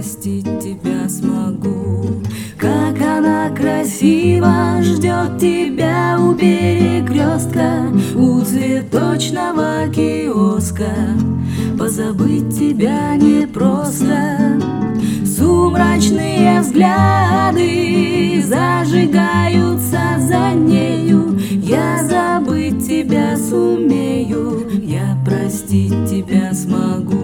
простить тебя смогу. Как она красиво ждет тебя у перекрестка, у цветочного киоска. Позабыть тебя непросто. Сумрачные взгляды зажигаются за нею. Я забыть тебя сумею, я простить тебя смогу.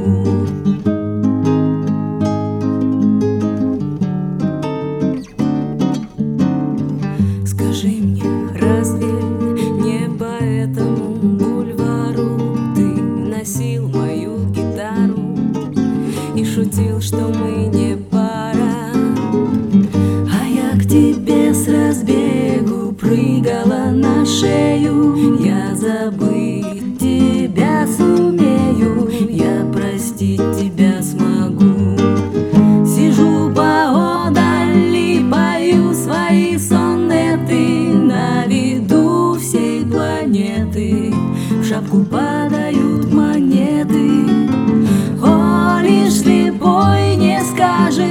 Скажи мне, разве не по этому бульвару ты носил мою гитару и шутил, что мы не пара? А я к тебе с разбегу прыгала на шею. Я забыть тебя сумею, я простить тебя смогу. Сижу поодаль и пою свои сонеты на виду всей планеты. В шапку падают монеты. О, лишь слепой не скажет,